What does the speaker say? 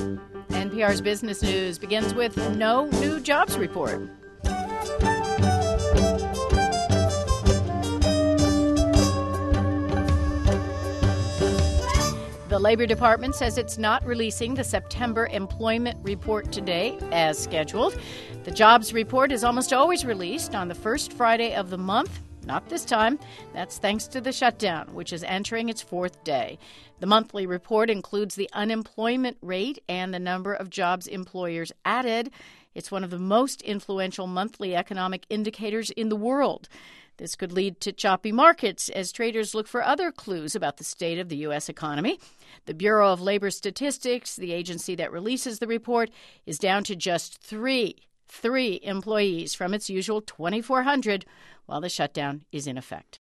NPR's Business News begins with no new jobs report. The Labor Department says it's not releasing the September employment report today as scheduled. The jobs report is almost always released on the first Friday of the month. Not this time. That's thanks to the shutdown, which is entering its fourth day. The monthly report includes the unemployment rate and the number of jobs employers added. It's one of the most influential monthly economic indicators in the world. This could lead to choppy markets as traders look for other clues about the state of the U.S. economy. The Bureau of Labor Statistics, the agency that releases the report, is down to just three employees from its usual 2,400 while the shutdown is in effect.